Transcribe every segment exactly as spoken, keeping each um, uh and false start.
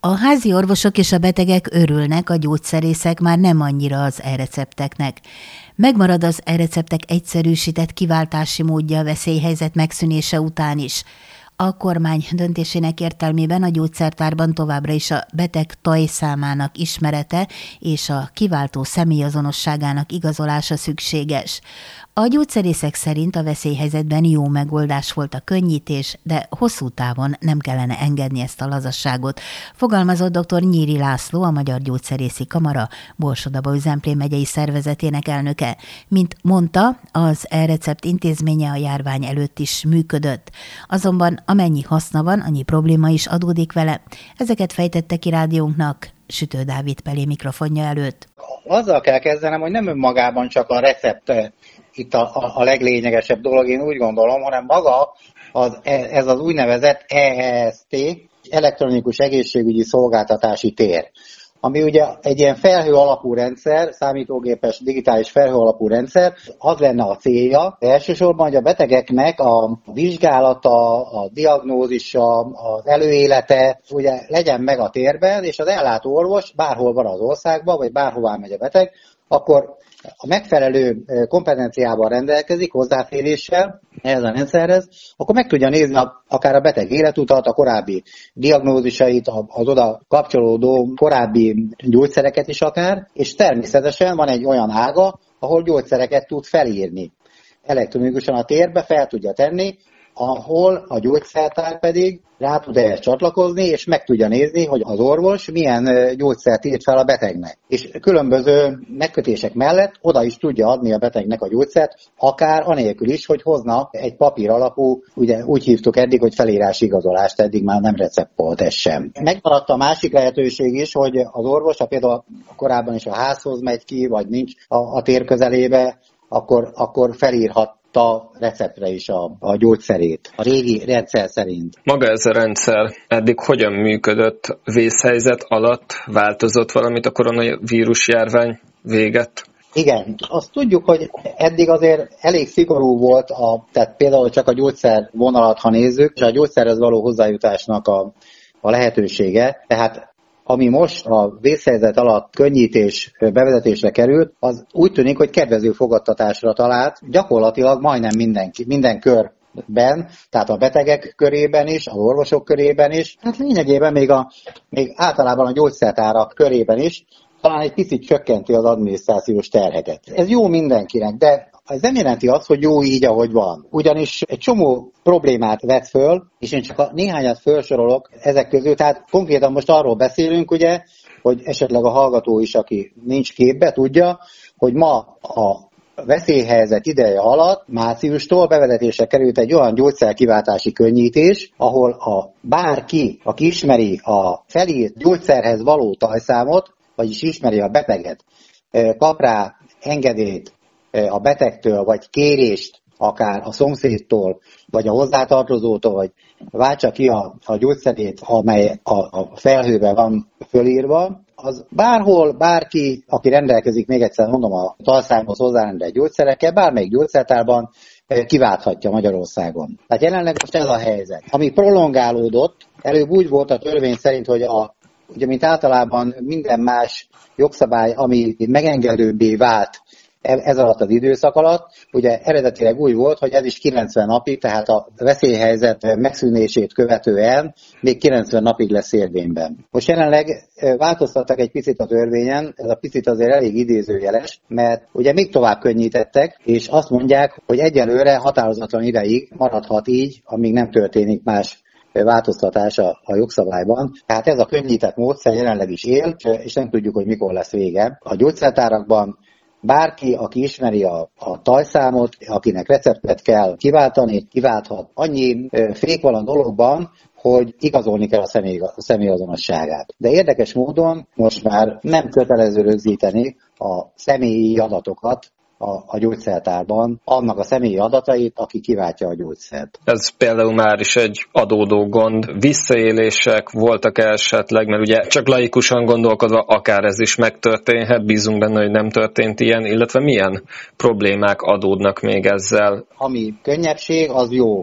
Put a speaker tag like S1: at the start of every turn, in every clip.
S1: A házi orvosok és a betegek örülnek, a gyógyszerészek már nem annyira az e-recepteknek. Megmarad az e-receptek egyszerűsített kiváltási módja a veszélyhelyzet megszűnése után is. A kormány döntésének értelmében a gyógyszertárban továbbra is a beteg tajszámának ismerete és a kiváltó személyazonosságának igazolása szükséges. A gyógyszerészek szerint a veszélyhelyzetben jó megoldás volt a könnyítés, de hosszú távon nem kellene engedni ezt a lazasságot, fogalmazott dr. Nyíri László, a Magyar Gyógyszerészi Kamara Borsod-Abaúj-Zemplén megyei szervezetének elnöke. Mint mondta, az e-recept intézménye a járvány előtt is működött. Azonban amennyi haszna van, annyi probléma is adódik vele. Ezeket fejtette ki rádiónknak Sütő Dávid Pelé mikrofonja előtt.
S2: Azzal kell kezdenem, hogy nem önmagában csak a recept itt a, a, a leglényegesebb dolog, én úgy gondolom, hanem maga az, ez az úgynevezett E E S T, elektronikus egészségügyi szolgáltatási tér, ami ugye egy ilyen felhő alapú rendszer, számítógépes digitális felhő alapú rendszer, az lenne a célja. Elsősorban, hogy a betegeknek a vizsgálata, a diagnózisa, az előélete ugye legyen meg a térben, és az ellátó orvos bárhol van az országban, vagy bárhová megy a beteg, akkor a megfelelő kompetenciával rendelkezik, hozzáféréssel ehhez a rendszerhez, akkor meg tudja nézni a, akár a beteg életutat, a korábbi diagnózisait, az oda kapcsolódó korábbi gyógyszereket is akár, és természetesen van egy olyan ága, ahol gyógyszereket tud felírni. Elektronikusan a térbe fel tudja tenni, ahol a gyógyszertár pedig rá tud ehhez csatlakozni, és meg tudja nézni, hogy az orvos milyen gyógyszert írt fel a betegnek. És különböző megkötések mellett oda is tudja adni a betegnek a gyógyszert, akár anélkül is, hogy hozna egy papír alapú, ugye úgy hívtuk eddig, hogy felírási igazolást, eddig már nem recept volt ez sem. Megmaradt a másik lehetőség is, hogy az orvos, ha például korábban is a házhoz megy ki, vagy nincs a, a tér közelébe, akkor, akkor felírhat a receptre is a, a gyógyszerét, a régi rendszer szerint.
S3: Maga ez a rendszer eddig hogyan működött? Vészhelyzet alatt változott valamit a koronavírus járvány véget?
S2: Igen, azt tudjuk, hogy eddig azért elég szigorú volt, a, tehát például csak a gyógyszer vonalat, ha nézzük, és a gyógyszerhez való hozzájutásnak a, a lehetősége, tehát ami most a vészhelyzet alatt könnyítés bevezetésre került, az úgy tűnik, hogy kedvező fogadtatásra talált, gyakorlatilag majdnem mindenki, minden körben, tehát a betegek körében is, az orvosok körében is, hát lényegében még, a, még általában a gyógyszertárak körében is, talán egy picit csökkenti az adminisztrációs terheket. Ez jó mindenkinek, de ez nem jelenti azt, hogy jó így, ahogy van. Ugyanis egy csomó problémát vet föl, és én csak a néhányat felsorolok ezek közül. Tehát konkrétan most arról beszélünk, ugye, hogy esetleg a hallgató is, aki nincs képbe, tudja, hogy ma a veszélyhelyzet ideje alatt márciustól bevezetésre került egy olyan gyógyszerkiváltási könnyítés, ahol a bárki, aki ismeri a felírt gyógyszerhez való tajszámot, vagyis ismeri a beteget, kap rá engedélyt a betegtől, vagy kérést akár a szomszédtól, vagy a hozzátartozótól, hogy váltsa ki a, a gyógyszerét, amely a, a felhőben van fölírva, az bárhol, bárki, aki rendelkezik, még egyszer mondom, a tajszámhoz hozzárendelt gyógyszerekkel, bármelyik gyógyszertárban kiválthatja Magyarországon. Tehát jelenleg most ez a helyzet. Ami prolongálódott, előbb úgy volt a törvény szerint, hogy a, ugye, mint általában minden más jogszabály, ami megengedőbbé vált ez alatt az időszak alatt, ugye eredetileg úgy volt, hogy ez is kilencven napig, tehát a veszélyhelyzet megszűnését követően még kilencven napig lesz érvényben. Most jelenleg változtattak egy picit a törvényen, ez a picit azért elég idézőjeles, mert ugye még tovább könnyítettek, és azt mondják, hogy egyelőre határozatlan ideig maradhat így, amíg nem történik más változtatása a jogszabályban. Tehát ez a könnyített módszer jelenleg is él, és nem tudjuk, hogy mikor lesz vége. A gyógyszertárakban bárki, aki ismeri a, a tajszámot, akinek receptet kell kiváltani, kiválthat. Annyi fék van a dologban, hogy igazolni kell a, személy, a személyazonosságát. De érdekes módon most már nem kötelező rögzíteni a személyi adatokat a, a gyógyszertárban, annak a személyi adatait, aki kiváltja a gyógyszert.
S3: Ez például már is egy adódó gond. Visszaélések voltak esetleg, mert ugye csak laikusan gondolkodva akár ez is megtörténhet, bízunk benne, hogy nem történt ilyen, illetve milyen problémák adódnak még ezzel?
S2: Ami könnyebbség, az jó.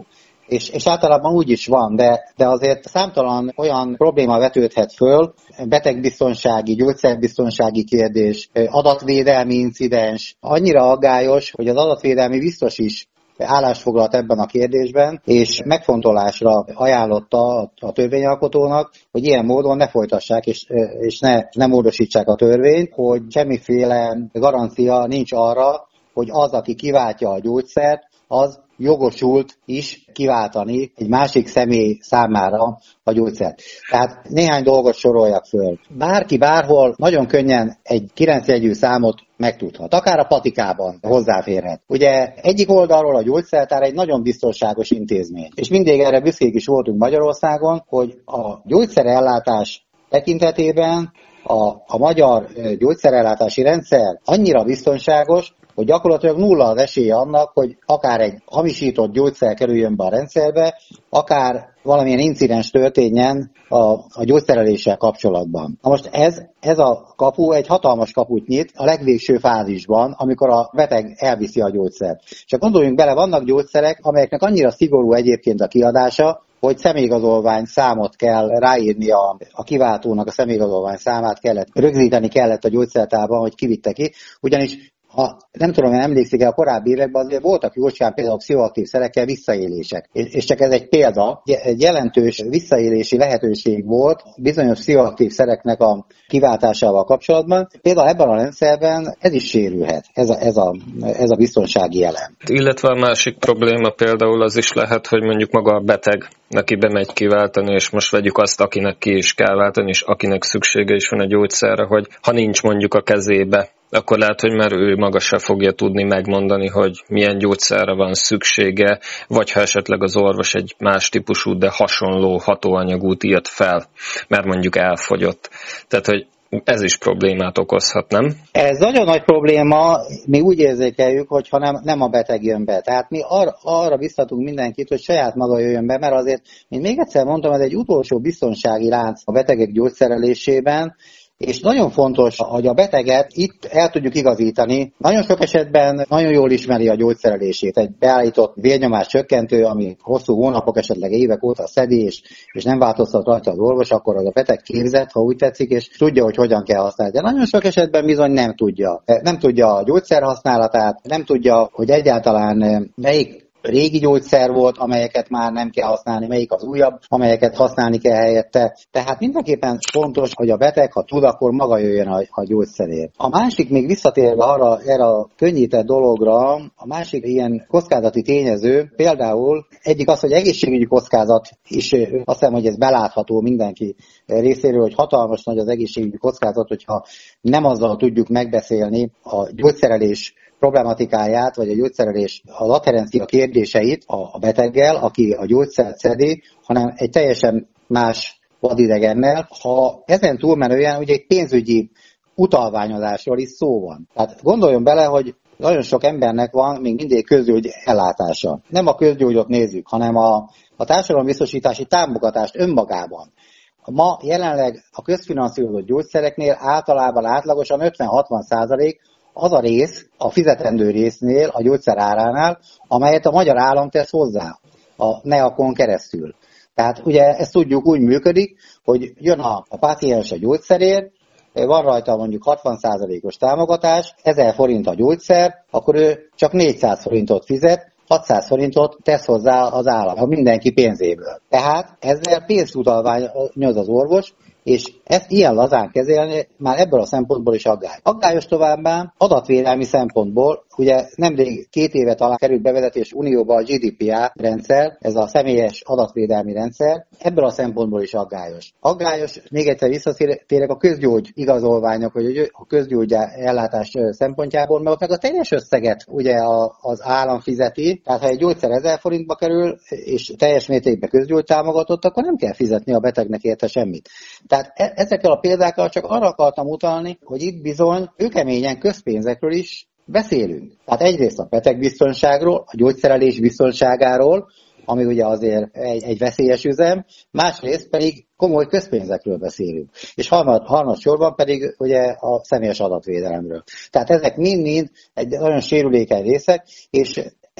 S2: és, és általában úgy is van, de, de azért számtalan olyan probléma vetődhet föl, betegbiztonsági, gyógyszerbiztonsági kérdés, adatvédelmi incidens, annyira aggályos, hogy az adatvédelmi biztos is állást foglalt ebben a kérdésben, és megfontolásra ajánlotta a törvényalkotónak, hogy ilyen módon ne folytassák, és, és ne, ne módosítsák a törvényt, hogy semmiféle garancia nincs arra, hogy az, aki kiváltja a gyógyszert, az jogosult is kiváltani egy másik személy számára a gyógyszert. Tehát néhány dolgot soroljak föl. Bárki bárhol nagyon könnyen egy kilencjegyű számot megtudhat. Akár a patikában hozzáférhet. Ugye egyik oldalról a gyógyszertár egy nagyon biztonságos intézmény. És mindig erre büszkék is voltunk Magyarországon, hogy a gyógyszerellátás tekintetében a, a magyar gyógyszerellátási rendszer annyira biztonságos, hogy gyakorlatilag nulla az esélye annak, hogy akár egy hamisított gyógyszer kerüljön be a rendszerbe, akár valamilyen incidens történjen a, a gyógyszereléssel kapcsolatban. Na most ez, ez a kapu egy hatalmas kaput nyit a legvégső fázisban, amikor a beteg elviszi a gyógyszert. Csak gondoljunk bele, vannak gyógyszerek, amelyeknek annyira szigorú egyébként a kiadása, hogy személyigazolvány számot kell ráírni a, a kiváltónak, a személyigazolvány számát kellett, rögzíteni kellett a gyógyszertárban, hogy kivitte ki, ugyanis ha nem tudom, hogy emlékszik el, a korábbi években azért voltak jócskán például pszichoaktív szerekkel visszaélések. És csak ez egy példa, egy jelentős visszaélési lehetőség volt bizonyos pszichoaktív szereknek a kiváltásával kapcsolatban. Például ebben a rendszerben ez is sérülhet, ez a, ez a, ez a biztonsági elem.
S3: Illetve a másik probléma például az is lehet, hogy mondjuk maga a beteg neki bemegy kiváltani, és most vegyük azt, akinek ki is kell váltani, és akinek szüksége is van a gyógyszerre, hogy ha nincs mondjuk a kezébe, akkor lehet, hogy már ő maga se fogja tudni megmondani, hogy milyen gyógyszerre van szüksége, vagy ha esetleg az orvos egy más típusú, de hasonló hatóanyagút írt fel, mert mondjuk elfogyott. Tehát, hogy ez is problémát okozhat, nem?
S2: Ez nagyon nagy probléma, mi úgy érzékeljük, hogy ha nem, nem a beteg jön be. Tehát mi arra, arra biztatunk mindenkit, hogy saját maga jöjjön be, mert azért, mint még egyszer mondtam, ez egy utolsó biztonsági lánc a betegek gyógyszerelésében, és nagyon fontos, hogy a beteget itt el tudjuk igazítani. Nagyon sok esetben nagyon jól ismeri a gyógyszerelését. Egy beállított vérnyomás csökkentő, ami hosszú hónapok, esetleg évek óta szedi, és, és nem változtat rajta az orvos, akkor az a beteg képzett, ha úgy tetszik, és tudja, hogy hogyan kell használni. De nagyon sok esetben bizony nem tudja. Nem tudja a gyógyszer használatát, nem tudja, hogy egyáltalán melyik régi gyógyszer volt, amelyeket már nem kell használni, melyik az újabb, amelyeket használni kell helyette. Tehát mindenképpen fontos, hogy a beteg, ha tud, akkor maga jöjjön a, a gyógyszerért. A másik, még visszatérve arra, erre a könnyített dologra, a másik ilyen kockázati tényező, például egyik az, hogy egészségügyi kockázat is, azt hiszem, hogy ez belátható mindenki részéről, hogy hatalmas nagy az egészségügyi kockázat, hogyha nem azzal tudjuk megbeszélni a gyógyszerelés problematikáját, vagy a gyógyszerelés, az adherencia kérdéseit a beteggel, aki a gyógyszert szedi, hanem egy teljesen más vadidegennel. Ha ezen túlmenően ugye egy pénzügyi utalványozásról is szó van. Tehát gondoljon bele, hogy nagyon sok embernek van még mindig közgyógy ellátása. Nem a közgyógyot nézzük, hanem a, a társadalombiztosítási támogatást önmagában. Ma jelenleg a közfinanszírozott gyógyszereknél általában átlagosan ötven-hatvan százalék az a rész, a fizetendő résznél, a gyógyszer áránál, amelyet a magyar állam tesz hozzá a NEAK-on keresztül. Tehát ugye ezt tudjuk, úgy működik, hogy jön a, a páciens a gyógyszerért, van rajta mondjuk hatvan százalékos támogatás, ezer forint a gyógyszer, akkor ő csak négyszáz forintot fizet, hatszáz forintot tesz hozzá az állam, ha mindenki pénzéből. Tehát ezzel pénzt utalványoz az orvos, és ezt ilyen lazán kezelni már ebből a szempontból is aggály. Aggályos továbbá adatvédelmi szempontból, ugye nemrég két éve talán került bevezetés Unióba a gé dé pé á rendszer, ez a személyes adatvédelmi rendszer, ebből a szempontból is aggályos. Aggályos, még egyszer visszatérek a közgyógy igazolványok, vagy a közgyógy ellátás szempontjából, mert ott meg a teljes összeget ugye az állam fizeti, tehát ha egy gyógyszer ezer forintba kerül, és teljes mértékben közgyógy támogatott, akkor nem kell fizetni a betegnek érte semmit. Tehát e- ezekkel a példákkal csak arra akartam utalni, hogy itt bizony őkeményen közpénzekről is beszélünk. Tehát egyrészt a betegbiztonságról, a gyógyszerelés biztonságáról, ami ugye azért egy, egy veszélyes üzem, másrészt pedig komoly közpénzekről beszélünk. És harmad, harmadsorban pedig ugye a személyes adatvédelemről. Tehát ezek mind-mind egy nagyon sérülékeny részek, és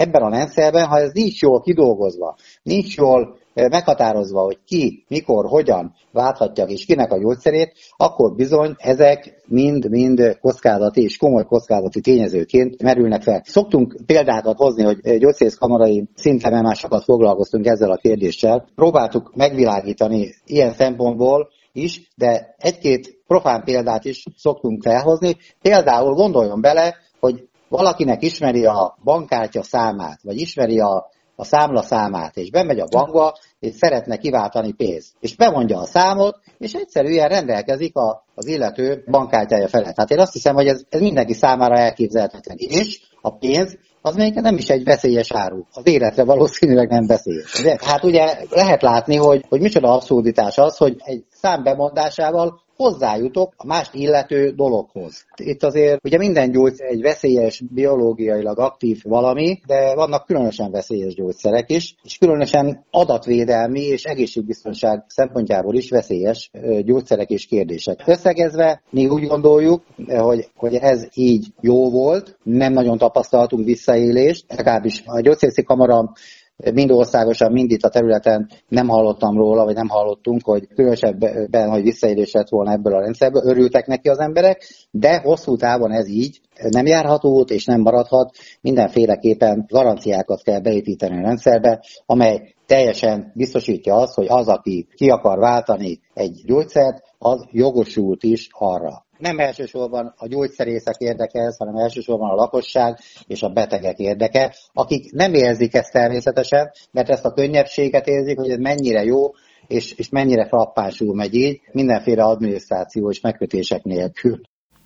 S2: ebben a rendszerben, ha ez nincs jól kidolgozva, nincs jól meghatározva, hogy ki, mikor, hogyan válthatja és kinek a gyógyszerét, akkor bizony ezek mind-mind kockázati és komoly kockázati tényezőként merülnek fel. Szoktunk példákat hozni, hogy gyógyszerészkamarai szinten már sokat foglalkoztunk ezzel a kérdéssel. Próbáltuk megvilágítani ilyen szempontból is, de egy-két profán példát is szoktunk felhozni. Például gondoljon bele, hogy valakinek ismeri a bankkártya számát, vagy ismeri a a számla számát, és bemegy a bankba, és szeretne kiváltani pénzt. És bemondja a számot, és egyszerűen rendelkezik a, az illető bankkártyája felett. Hát én azt hiszem, hogy ez, ez mindenki számára elképzelhetetlen. És a pénz az még nem is egy veszélyes áru. Az életre valószínűleg nem veszélyes. De, hát ugye lehet látni, hogy, hogy micsoda abszurditás az, hogy egy szám bemondásával hozzájutok a más illető dologhoz. Itt azért ugye minden gyógyszer egy veszélyes, biológiailag aktív valami, de vannak különösen veszélyes gyógyszerek is, és különösen adatvédelmi és egészségbiztonság szempontjából is veszélyes gyógyszerek és kérdések. Összegezve mi úgy gondoljuk, hogy, hogy ez így jó volt, nem nagyon tapasztaltunk visszaélést, legalábbis a gyógyszerészi kamara mind országosan, mind itt a területen nem hallottam róla, vagy nem hallottunk, hogy különösebben, hogy visszaélés lett volna ebből a rendszerből, örültek neki az emberek, de hosszú távon ez így nem járható út, és nem maradhat, mindenféleképpen garanciákat kell beépíteni a rendszerbe, amely teljesen biztosítja azt, hogy az, aki ki akar váltani egy gyógyszert, az jogosult is arra. Nem elsősorban a gyógyszerészek érdeke ez, hanem elsősorban a lakosság és a betegek érdeke, akik nem érzik ezt természetesen, mert ezt a könnyebbséget érzik, hogy ez mennyire jó, és, és mennyire frappánsul megy így, mindenféle adminisztráció és megkötések nélkül.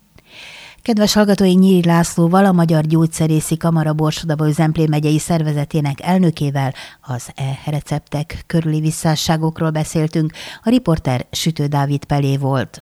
S1: Kedves hallgatói, Nyíri Lászlóval, a Magyar Gyógyszerészi Kamara Borsod-Abaúj-Zemplén megyei szervezetének elnökével az e-receptek körüli visszásságokról beszéltünk. A riporter Sütő Dávid Pelé volt.